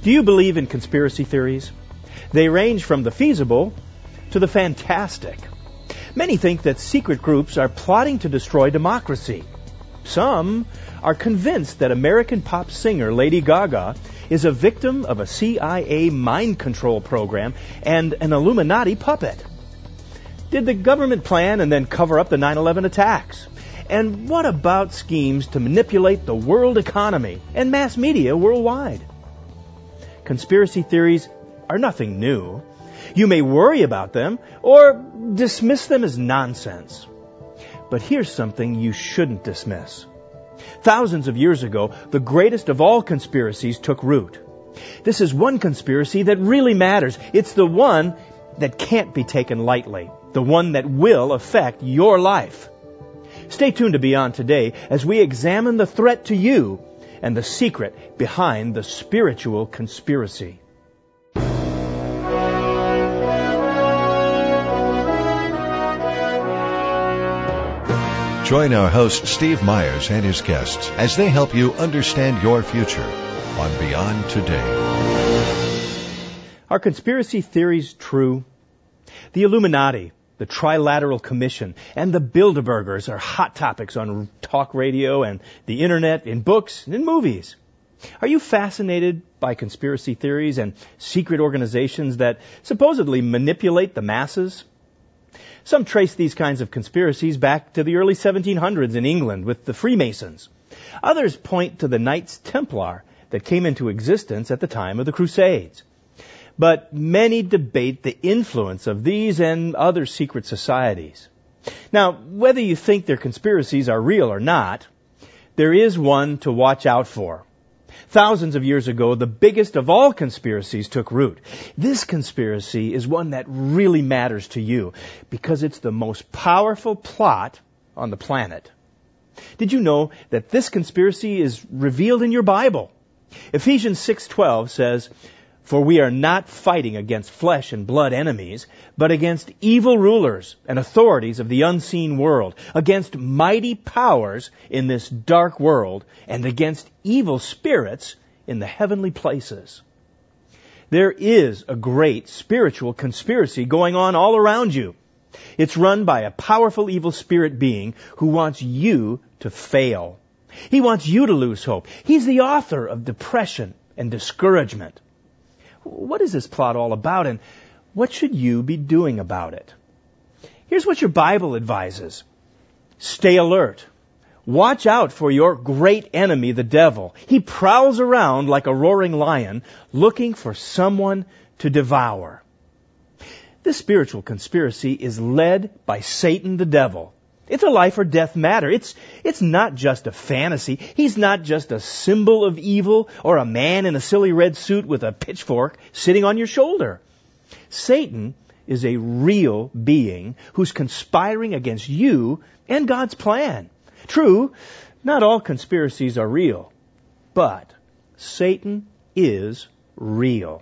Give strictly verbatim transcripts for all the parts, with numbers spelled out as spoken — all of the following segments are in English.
Do you believe in conspiracy theories? They range from the feasible to the fantastic. Many think that secret groups are plotting to destroy democracy. Some are convinced that American pop singer Lady Gaga is a victim of a C I A mind control program and an Illuminati puppet. Did the government plan and then cover up the nine eleven attacks? And what about schemes to manipulate the world economy and mass media worldwide? Conspiracy theories are nothing new. You may worry about them or dismiss them as nonsense. But here's something you shouldn't dismiss. Thousands of years ago, the greatest of all conspiracies took root. This is one conspiracy that really matters. It's the one that can't be taken lightly, the one that will affect your life. Stay tuned to Beyond Today as we examine the threat to you and the secret behind the spiritual conspiracy. Join our host, Steve Myers, and his guests as they help you understand your future on Beyond Today. Are conspiracy theories true? The Illuminati, the Trilateral Commission, and the Bilderbergers are hot topics on talk radio and the internet, in books, and in movies. Are you fascinated by conspiracy theories and secret organizations that supposedly manipulate the masses? Some trace these kinds of conspiracies back to the early seventeen hundreds in England with the Freemasons. Others point to the Knights Templar that came into existence at the time of the Crusades. But many debate the influence of these and other secret societies. Now, whether you think their conspiracies are real or not, there is one to watch out for. Thousands of years ago, the biggest of all conspiracies took root. This conspiracy is one that really matters to you because it's the most powerful plot on the planet. Did you know that this conspiracy is revealed in your Bible? Ephesians six twelve says, "For we are not fighting against flesh and blood enemies, but against evil rulers and authorities of the unseen world, against mighty powers in this dark world, and against evil spirits in the heavenly places." There is a great spiritual conspiracy going on all around you. It's run by a powerful evil spirit being who wants you to fail. He wants you to lose hope. He's the author of depression and discouragement. What is this plot all about, and what should you be doing about it? Here's what your Bible advises. Stay alert. Watch out for your great enemy, the devil. He prowls around like a roaring lion, looking for someone to devour. This spiritual conspiracy is led by Satan the devil. It's a life or death matter. It's, it's not just a fantasy. He's not just a symbol of evil or a man in a silly red suit with a pitchfork sitting on your shoulder. Satan is a real being who's conspiring against you and God's plan. True, not all conspiracies are real, but Satan is real.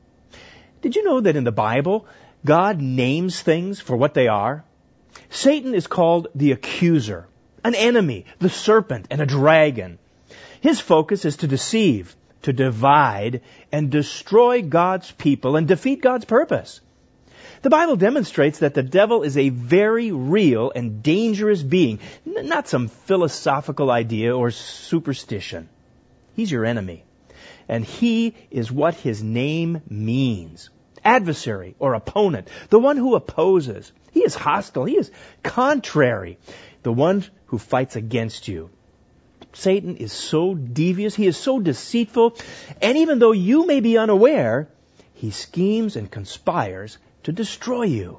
Did you know that in the Bible, God names things for what they are? Satan is called the accuser, an enemy, the serpent, and a dragon. His focus is to deceive, to divide, and destroy God's people and defeat God's purpose. The Bible demonstrates that the devil is a very real and dangerous being, not some philosophical idea or superstition. He's your enemy, and he is what his name means. Adversary or opponent, the one who opposes. He is hostile. He is contrary, the one who fights against you. Satan is so devious. He is so deceitful. And even though you may be unaware, he schemes and conspires to destroy you.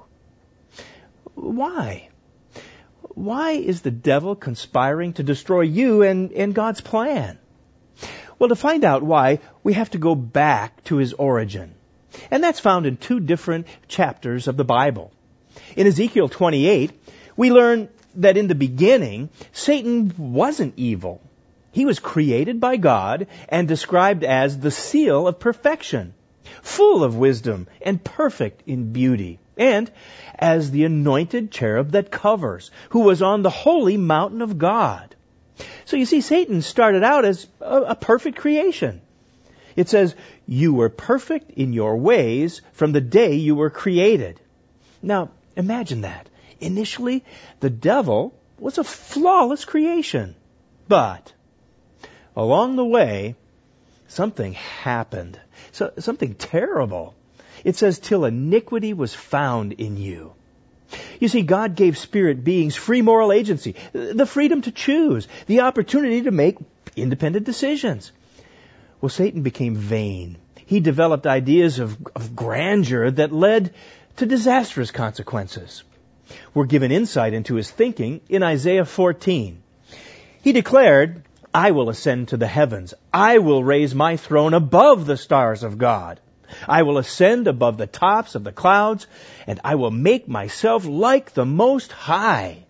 Why? Why is the devil conspiring to destroy you and, and God's plan? Well, to find out why, we have to go back to his origin. And that's found in two different chapters of the Bible. In Ezekiel twenty-eight, we learn that in the beginning, Satan wasn't evil. He was created by God and described as the seal of perfection, full of wisdom and perfect in beauty, and as the anointed cherub that covers, who was on the holy mountain of God. So you see, Satan started out as a, a perfect creation. It says, you were perfect in your ways from the day you were created. Now, imagine that. Initially, the devil was a flawless creation. But along the way, something happened. So, something terrible. It says, till iniquity was found in you. You see, God gave spirit beings free moral agency, the freedom to choose, the opportunity to make independent decisions. Well, Satan became vain. He developed ideas of, of grandeur that led to disastrous consequences. We're given insight into his thinking in Isaiah fourteen. He declared, I will ascend to the heavens. I will raise my throne above the stars of God. I will ascend above the tops of the clouds, and I will make myself like the Most High.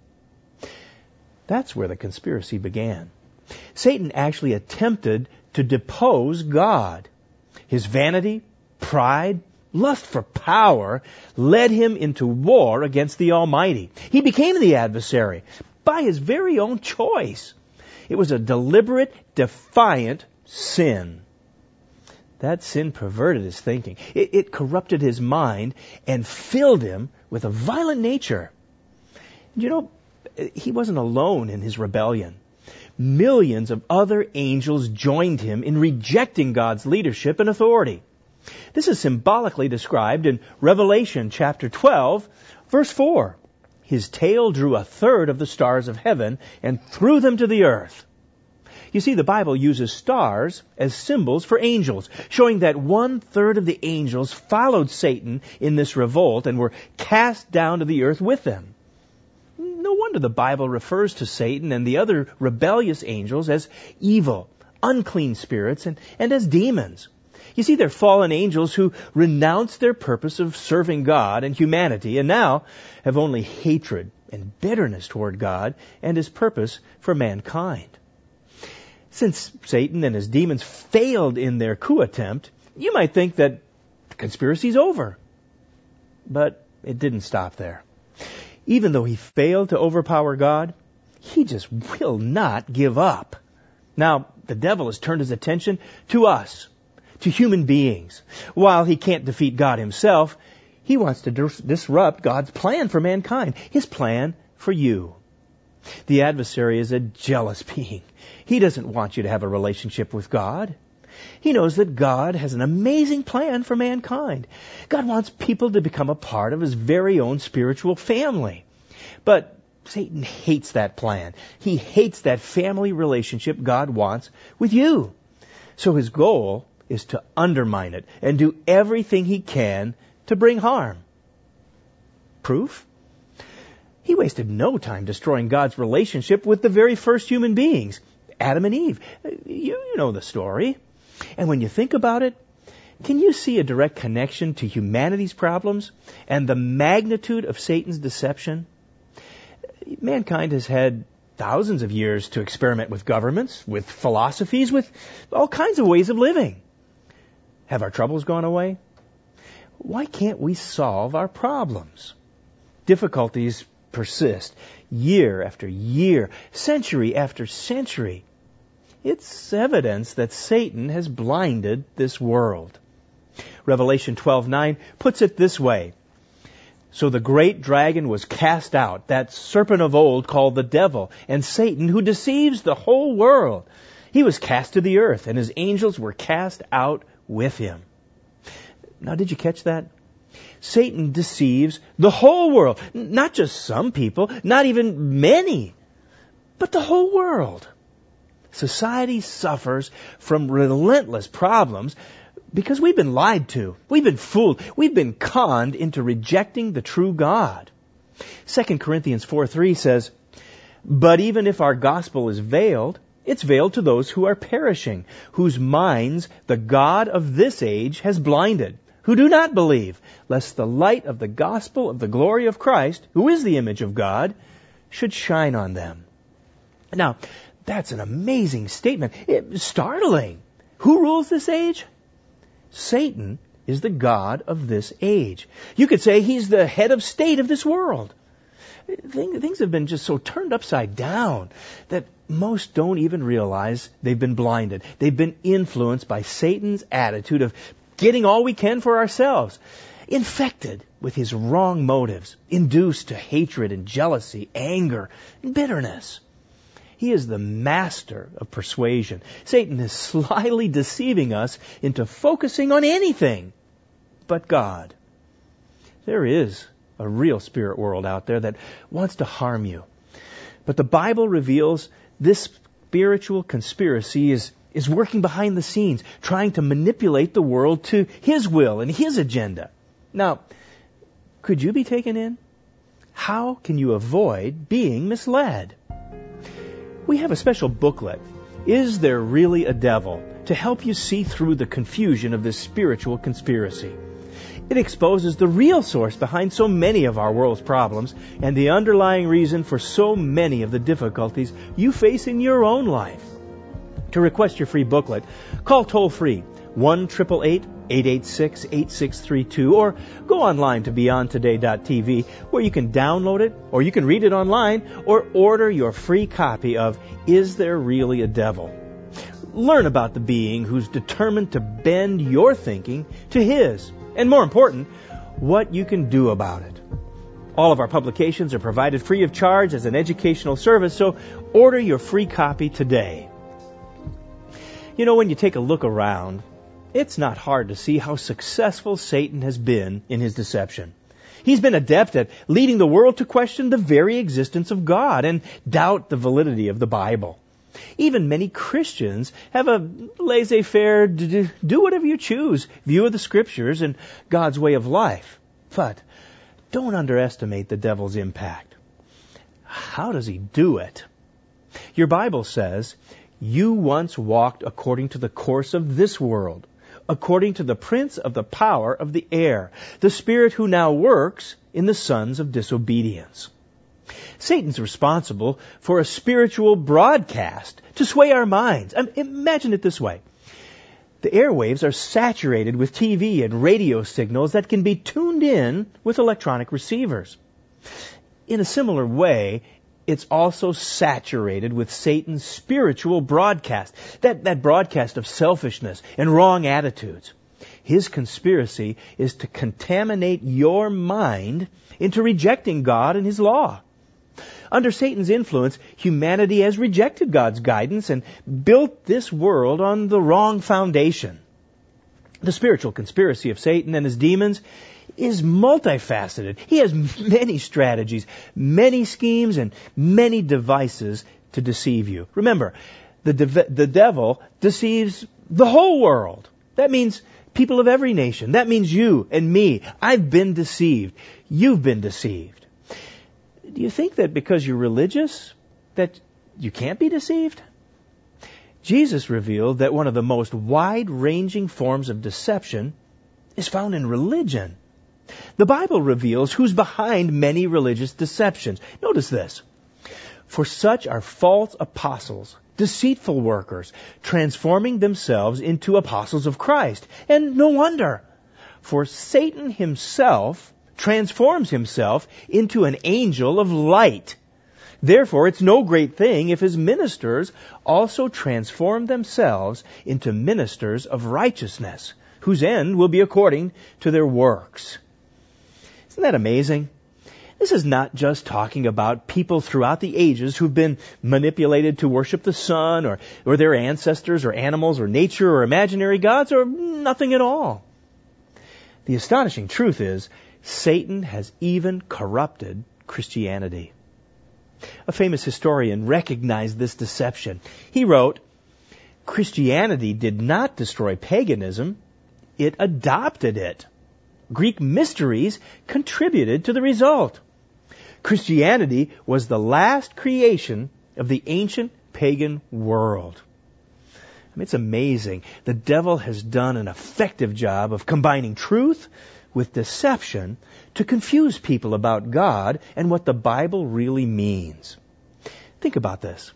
That's where the conspiracy began. Satan actually attempted to depose God. His vanity, pride, lust for power led him into war against the Almighty. He became the adversary by his very own choice. It was a deliberate, defiant sin. That sin perverted his thinking. It, it corrupted his mind and filled him with a violent nature. You know, he wasn't alone in his rebellion. Millions of other angels joined him in rejecting God's leadership and authority. This is symbolically described in Revelation chapter twelve, verse four. His tail drew a third of the stars of heaven and threw them to the earth. You see, the Bible uses stars as symbols for angels, showing that one-third of the angels followed Satan in this revolt and were cast down to the earth with them. No wonder the Bible refers to Satan and the other rebellious angels as evil, unclean spirits, and, and as demons. You see, they're fallen angels who renounced their purpose of serving God and humanity and now have only hatred and bitterness toward God and His purpose for mankind. Since Satan and his demons failed in their coup attempt, you might think that the conspiracy's over. But it didn't stop there. Even though he failed to overpower God, he just will not give up. Now, the devil has turned his attention to us, to human beings. While he can't defeat God himself, he wants to dis- disrupt God's plan for mankind, His plan for you. The adversary is a jealous being. He doesn't want you to have a relationship with God. He knows that God has an amazing plan for mankind. God wants people to become a part of His very own spiritual family. But Satan hates that plan. He hates that family relationship God wants with you. So his goal is to undermine it and do everything he can to bring harm. Proof? He wasted no time destroying God's relationship with the very first human beings, Adam and Eve. You, you know the story. And when you think about it, can you see a direct connection to humanity's problems and the magnitude of Satan's deception? Mankind has had thousands of years to experiment with governments, with philosophies, with all kinds of ways of living. Have our troubles gone away? Why can't we solve our problems? Difficulties persist year after year, century after century. It's evidence that Satan has blinded this world. Revelation twelve nine puts it this way. So the great dragon was cast out, that serpent of old called the devil, and Satan, who deceives the whole world. He was cast to the earth, and his angels were cast out with him. Now, did you catch that? Satan deceives the whole world. Not just some people, not even many, but the whole world. Society suffers from relentless problems because we've been lied to. We've been fooled. We've been conned into rejecting the true God. Second Corinthians four three says, but even if our gospel is veiled, it's veiled to those who are perishing, whose minds the God of this age has blinded, who do not believe, lest the light of the gospel of the glory of Christ, who is the image of God, should shine on them. Now, that's an amazing statement. It's startling. Who rules this age? Satan is the god of this age. You could say he's the head of state of this world. Things have been just so turned upside down that most don't even realize they've been blinded. They've been influenced by Satan's attitude of getting all we can for ourselves, infected with his wrong motives, induced to hatred and jealousy, anger and bitterness. He is the master of persuasion. Satan is slyly deceiving us into focusing on anything but God. There is a real spirit world out there that wants to harm you. But the Bible reveals this spiritual conspiracy is, is working behind the scenes, trying to manipulate the world to his will and his agenda. Now, could you be taken in? How can you avoid being misled? We have a special booklet, Is There Really a Devil?, to help you see through the confusion of this spiritual conspiracy. It exposes the real source behind so many of our world's problems and the underlying reason for so many of the difficulties you face in your own life. To request your free booklet, call toll-free one eight eight eight, eight eight six, eight six three two or go online to beyond today dot t v where you can download it or you can read it online or order your free copy of Is There Really a Devil? Learn about the being who's determined to bend your thinking to his. And more important, what you can do about it. All of our publications are provided free of charge as an educational service, so order your free copy today. You know, when you take a look around, it's not hard to see how successful Satan has been in his deception. He's been adept at leading the world to question the very existence of God and doubt the validity of the Bible. Even many Christians have a laissez-faire, do whatever you choose view of the Scriptures and God's way of life. But don't underestimate the devil's impact. How does he do it? Your Bible says, you once walked according to the course of this world, according to the prince of the power of the air, the spirit who now works in the sons of disobedience. Satan's responsible for a spiritual broadcast to sway our minds. Imagine it this way. The airwaves are saturated with T V and radio signals that can be tuned in with electronic receivers. In a similar way, it's also saturated with Satan's spiritual broadcast, that, that broadcast of selfishness and wrong attitudes. His conspiracy is to contaminate your mind into rejecting God and His law. Under Satan's influence, humanity has rejected God's guidance and built this world on the wrong foundation. The spiritual conspiracy of Satan and his demons is multifaceted. He has many strategies, many schemes, and many devices to deceive you. Remember, the, de- the devil deceives the whole world. That means people of every nation. That means you and me. I've been deceived. You've been deceived. Do you think that because you're religious, that you can't be deceived? Jesus revealed that one of the most wide-ranging forms of deception is found in religion. The Bible reveals who's behind many religious deceptions. Notice this. For such are false apostles, deceitful workers, transforming themselves into apostles of Christ. And no wonder, for Satan himself transforms himself into an angel of light. Therefore, it's no great thing if his ministers also transform themselves into ministers of righteousness, whose end will be according to their works. Isn't that amazing? This is not just talking about people throughout the ages who've been manipulated to worship the sun or, or their ancestors or animals or nature or imaginary gods or nothing at all. The astonishing truth is, Satan has even corrupted Christianity. A famous historian recognized this deception. He wrote, Christianity did not destroy paganism, it adopted it. Greek mysteries contributed to the result. Christianity was the last creation of the ancient pagan world. I mean, it's amazing. The devil has done an effective job of combining truth with deception to confuse people about God and what the Bible really means. Think about this.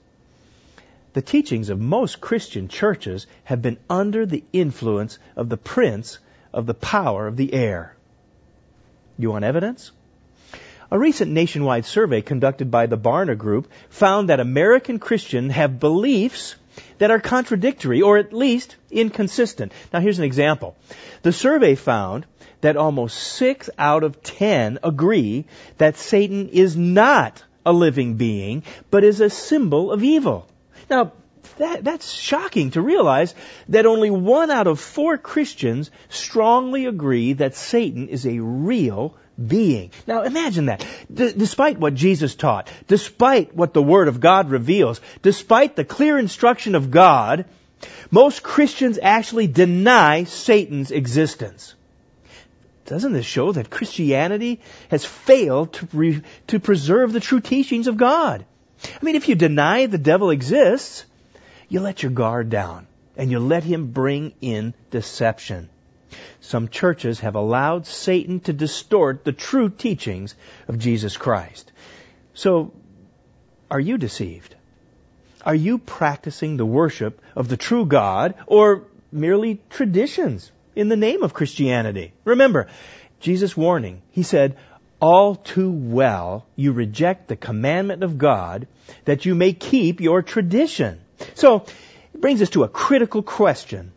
The teachings of most Christian churches have been under the influence of the prince of the power of the air. You want evidence? A recent nationwide survey conducted by the Barna Group found that American Christians have beliefs that are contradictory or at least inconsistent. Now here's an example. The survey found that almost six out of ten agree that Satan is not a living being, but is a symbol of evil. Now, that, that's shocking to realize that only one out of four Christians strongly agree that Satan is a real being. Now imagine that. D- despite what Jesus taught, despite what the Word of God reveals, despite the clear instruction of God, most Christians actually deny Satan's existence. Doesn't this show that Christianity has failed to, re- to preserve the true teachings of God? I mean, if you deny the devil exists, you let your guard down and you let him bring in deception. Some churches have allowed Satan to distort the true teachings of Jesus Christ. So, are you deceived? Are you practicing the worship of the true God or merely traditions in the name of Christianity? Remember, Jesus' warning, He said, "All too well you reject the commandment of God that you may keep your tradition." So, it brings us to a critical question.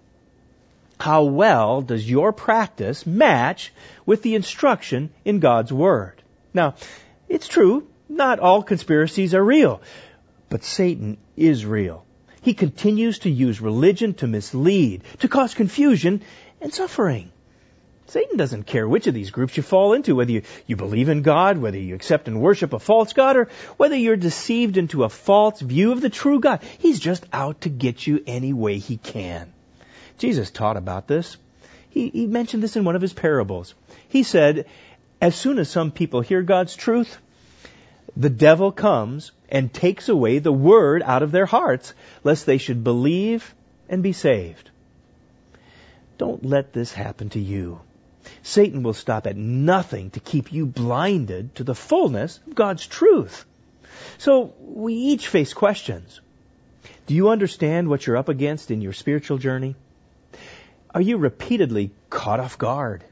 How well does your practice match with the instruction in God's Word? Now, it's true, not all conspiracies are real, but Satan is real. He continues to use religion to mislead, to cause confusion and suffering. Satan doesn't care which of these groups you fall into, whether you, you believe in God, whether you accept and worship a false God, or whether you're deceived into a false view of the true God. He's just out to get you any way he can. Jesus taught about this. He, he mentioned this in one of his parables. He said, as soon as some people hear God's truth, the devil comes and takes away the word out of their hearts, lest they should believe and be saved. Don't let this happen to you. Satan will stop at nothing to keep you blinded to the fullness of God's truth. So we each face questions. Do you understand what you're up against in your spiritual journey? Are you repeatedly caught off guard?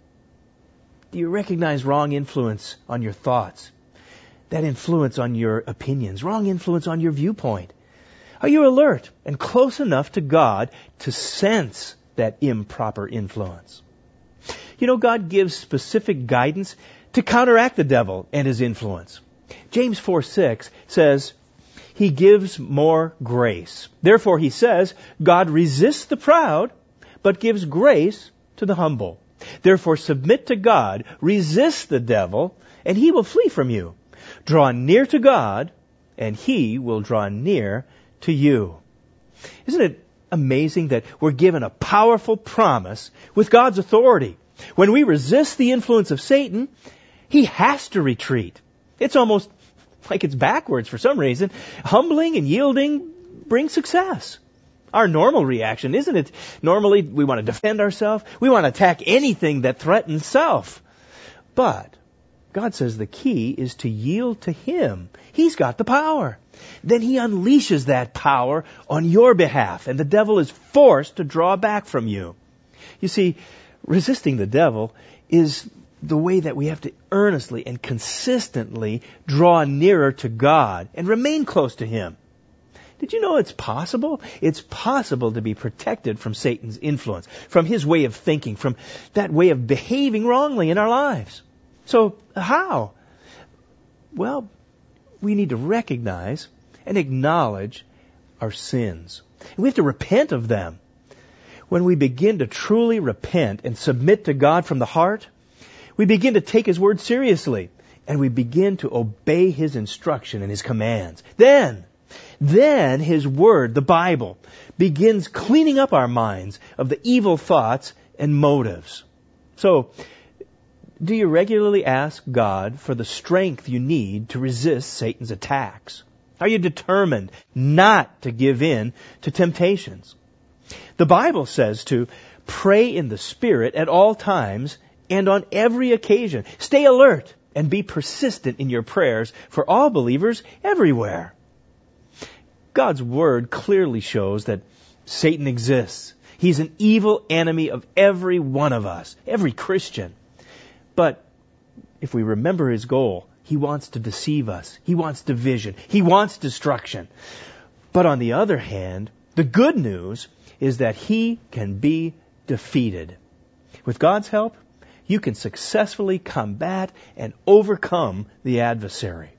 Do you recognize wrong influence on your thoughts? That influence on your opinions, wrong influence on your viewpoint? Are you alert and close enough to God to sense that improper influence? You know, God gives specific guidance to counteract the devil and his influence. James four six says, He gives more grace. Therefore, he says, God resists the proud, but gives grace to the humble. Therefore, submit to God, resist the devil, and he will flee from you. Draw near to God, and he will draw near to you. Isn't it amazing that we're given a powerful promise with God's authority? When we resist the influence of Satan, he has to retreat. It's almost like it's backwards for some reason. Humbling and yielding brings success. Our normal reaction, isn't it? Normally, we want to defend ourselves. We want to attack anything that threatens self. But God says the key is to yield to Him. He's got the power. Then He unleashes that power on your behalf, and the devil is forced to draw back from you. You see, resisting the devil is the way that we have to earnestly and consistently draw nearer to God and remain close to Him. Did you know it's possible? It's possible to be protected from Satan's influence, from his way of thinking, from that way of behaving wrongly in our lives. So, how? Well, we need to recognize and acknowledge our sins. We have to repent of them. When we begin to truly repent and submit to God from the heart, we begin to take His Word seriously, and we begin to obey His instruction and His commands. Then, then His Word, the Bible, begins cleaning up our minds of the evil thoughts and motives. So, do you regularly ask God for the strength you need to resist Satan's attacks? Are you determined not to give in to temptations? The Bible says to pray in the Spirit at all times and on every occasion. Stay alert and be persistent in your prayers for all believers everywhere. God's Word clearly shows that Satan exists. He's an evil enemy of every one of us, every Christian. But if we remember his goal, He wants to deceive us. He wants division. He wants destruction. But on the other hand, the good news is that he can be defeated. With God's help, you can successfully combat and overcome the adversary.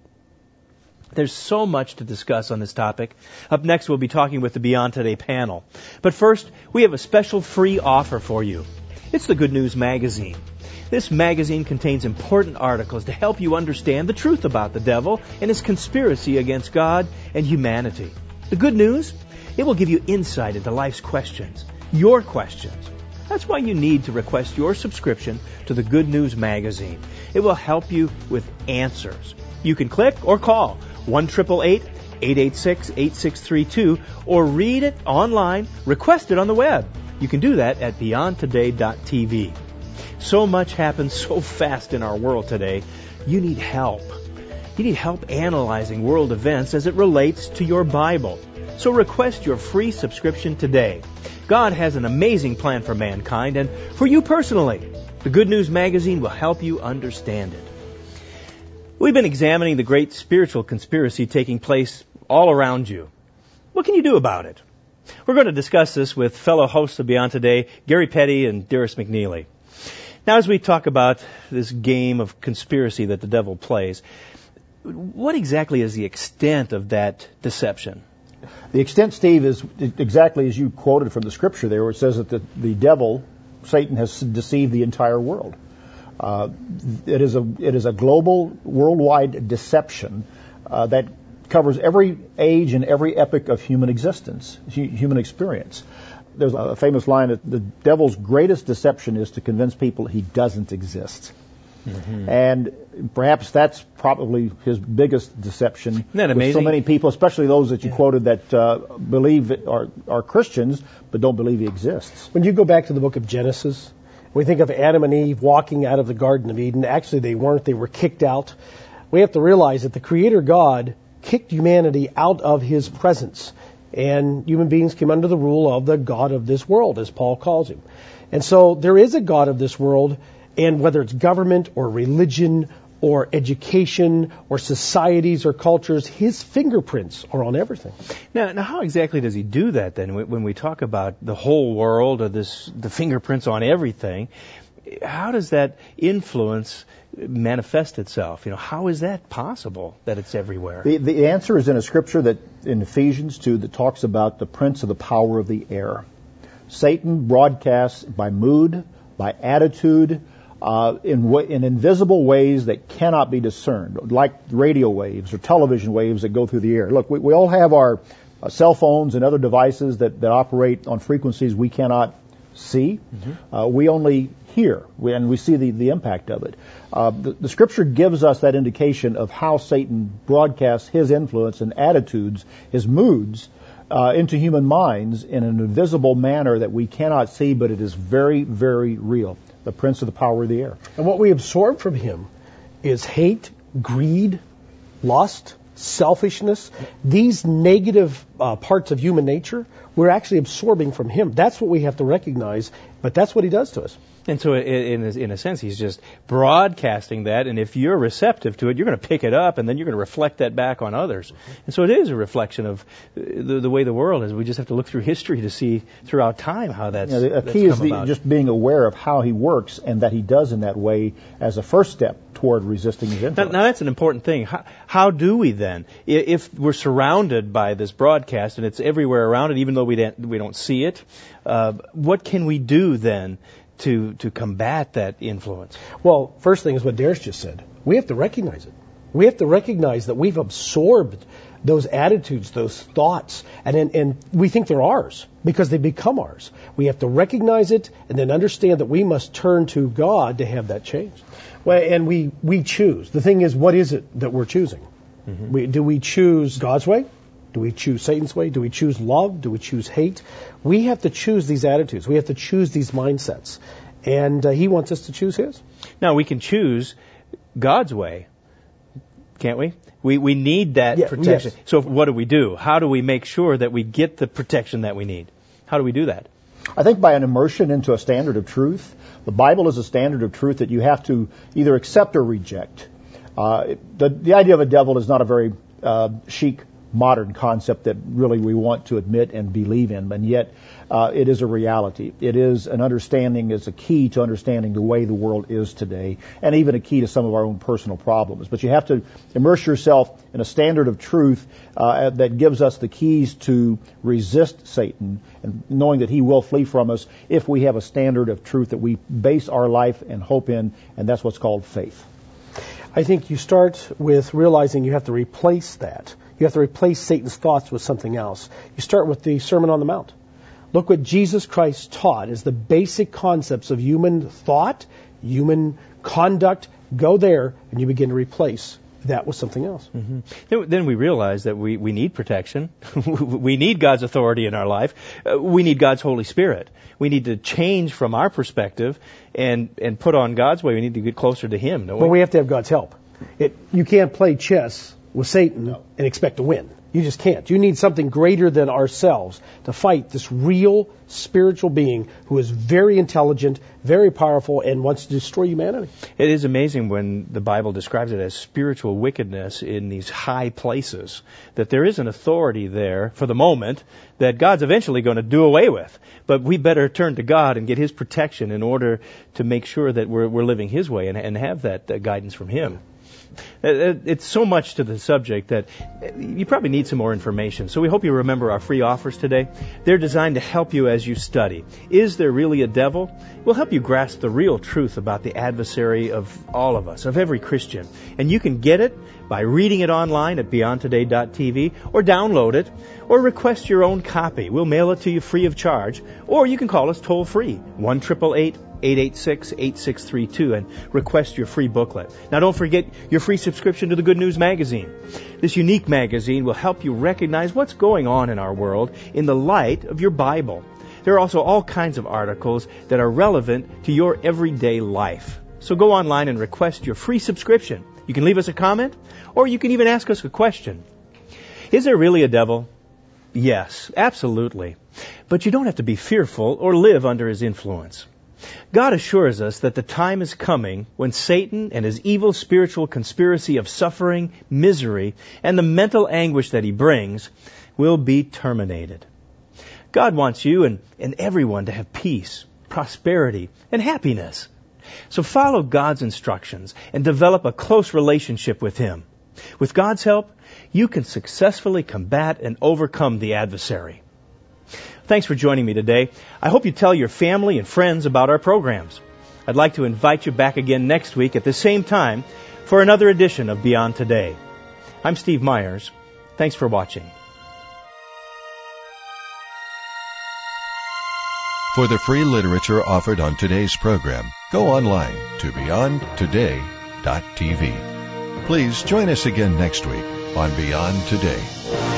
There's so much to discuss on this topic. Up next, we'll be talking with the Beyond Today panel. But first, we have a special free offer for you. It's the Good News Magazine. This magazine contains important articles to help you understand the truth about the devil and his conspiracy against God and humanity. The good news? It will give you insight into life's questions, your questions. That's why you need to request your subscription to the Good News Magazine. It will help you with answers. You can click or call one eight eight eight, eight eight six, eight six three two or read it online, request it on the web. You can do that at beyond today dot t v. So much happens so fast in our world today. You need help. You need help analyzing world events as it relates to your Bible. So request your free subscription today. God has an amazing plan for mankind and for you personally. The Good News Magazine will help you understand it. We've been examining the great spiritual conspiracy taking place all around you. What can you do about it? We're going to discuss this with fellow hosts of Beyond Today, Gary Petty and Darris McNeely. Now, as we talk about this game of conspiracy that the devil plays, what exactly is the extent of that deception? The extent, Steve, is exactly as you quoted from the scripture there, where it says that the, the devil, Satan, has deceived the entire world. Uh, it is a it is a global, worldwide deception uh, that covers every age and every epoch of human existence, hu- human experience. There's a famous line that the devil's greatest deception is to convince people he doesn't exist. Mm-hmm. And perhaps that's probably his biggest deception. Isn't that amazing? With so many people, especially those that you yeah. quoted that uh, believe are, are Christians but don't believe he exists. When you go back to the book of Genesis, we think of Adam and Eve walking out of the Garden of Eden. Actually, they weren't. They were kicked out. We have to realize that the Creator God kicked humanity out of his presence. And human beings came under the rule of the God of this world, as Paul calls him. And so there is a God of this world, and whether it's government or religion or education or societies or cultures, his fingerprints are on everything. Now, now how exactly does he do that then? When we talk about the whole world or this, the fingerprints on everything, how does that influence manifest itself? You know, how is that possible that it's everywhere? The, the answer is in a scripture that in Ephesians two that talks about the prince of the power of the air. Satan broadcasts by mood, by attitude, uh, in, w- in invisible ways that cannot be discerned, like radio waves or television waves that go through the air. Look, we, we all have our uh, cell phones and other devices that, that operate on frequencies we cannot see. Mm-hmm. Uh, we only hear, we, and we see the, the impact of it. Uh, the, the Scripture gives us that indication of how Satan broadcasts his influence and attitudes, his moods, uh, into human minds in an invisible manner that we cannot see, but it is very, very real. The prince of the power of the air. And what we absorb from him is hate, greed, lust, selfishness. These negative uh, parts of human nature, we're actually absorbing from him. That's what we have to recognize, but that's what he does to us. And so in, in a sense, he's just broadcasting that, and if you're receptive to it, you're going to pick it up, and then you're going to reflect that back on others. And so it is a reflection of the, the way the world is. We just have to look through history to see throughout time how that's, yeah, the that's key is come the, about. Just being aware of how he works and that he does in that way as a first step toward resisting his influence. Now, now that's an important thing. How, how do we then, if we're surrounded by this broadcast and it's everywhere around it, even though we don't, we don't see it, uh, what can we do then to to combat that influence? Well, first thing is what Darris just said. We have to recognize it. We have to recognize that we've absorbed those attitudes, those thoughts, and and, and we think they're ours because they become ours. We have to recognize it and then understand that we must turn to God to have that change. Well, and we, we choose. The thing is, what is it that we're choosing? Mm-hmm. We, do we choose God's way? Do we choose Satan's way? Do we choose love? Do we choose hate? We have to choose these attitudes. We have to choose these mindsets. And uh, he wants us to choose his. Now, we can choose God's way, can't we? We we need that yeah, protection. Yes. So what do we do? How do we make sure that we get the protection that we need? How do we do that? I think by an immersion into a standard of truth. The Bible is a standard of truth that you have to either accept or reject. Uh, the, the idea of a devil is not a very uh, chic, modern concept that really we want to admit and believe in, and yet uh, it is a reality. It is an understanding, is a key to understanding the way the world is today, and even a key to some of our own personal problems. But you have to immerse yourself in a standard of truth uh, that gives us the keys to resist Satan, and knowing that he will flee from us if we have a standard of truth that we base our life and hope in, and that's what's called faith. I think you start with realizing you have to replace that. You have to replace Satan's thoughts with something else. You start with the Sermon on the Mount. Look what Jesus Christ taught as the basic concepts of human thought, human conduct. Go there, and you begin to replace that with something else. Mm-hmm. Then, then we realize that we, we need protection. We need God's authority in our life. Uh, we need God's Holy Spirit. We need to change from our perspective and, and put on God's way. We need to get closer to Him, don't we? Well, we have to have God's help. It, you can't play chess with Satan No. and expect to win. You just can't. You need something greater than ourselves to fight this real spiritual being who is very intelligent, very powerful, and wants to destroy humanity. It is amazing when the Bible describes it as spiritual wickedness in these high places, that there is an authority there for the moment that God's eventually going to do away with. But we better turn to God and get His protection in order to make sure that we're, we're living His way and, and have that uh, guidance from Him. It's so much to the subject that you probably need some more information. So we hope you remember our free offers today. They're designed to help you as you study. Is there really a devil? We'll help you grasp the real truth about the adversary of all of us, of every Christian. And you can get it by reading it online at beyond today dot t v, or download it, or request your own copy. We'll mail it to you free of charge, or you can call us toll-free, one eight eight eight, eight eight six, eight six three two, and request your free booklet. Now, don't forget your free subscription to the Good News Magazine. This unique magazine will help you recognize what's going on in our world in the light of your Bible. There are also all kinds of articles that are relevant to your everyday life. So go online and request your free subscription. You can leave us a comment, or you can even ask us a question. Is there really a devil? Yes, absolutely. But you don't have to be fearful or live under his influence. God assures us that the time is coming when Satan and his evil spiritual conspiracy of suffering, misery, and the mental anguish that he brings will be terminated. God wants you and, and everyone to have peace, prosperity, and happiness. So follow God's instructions and develop a close relationship with Him. With God's help, you can successfully combat and overcome the adversary. Thanks for joining me today. I hope you tell your family and friends about our programs. I'd like to invite you back again next week at the same time for another edition of Beyond Today. I'm Steve Myers. Thanks for watching. For the free literature offered on today's program, go online to beyond today dot t v. Please join us again next week on Beyond Today.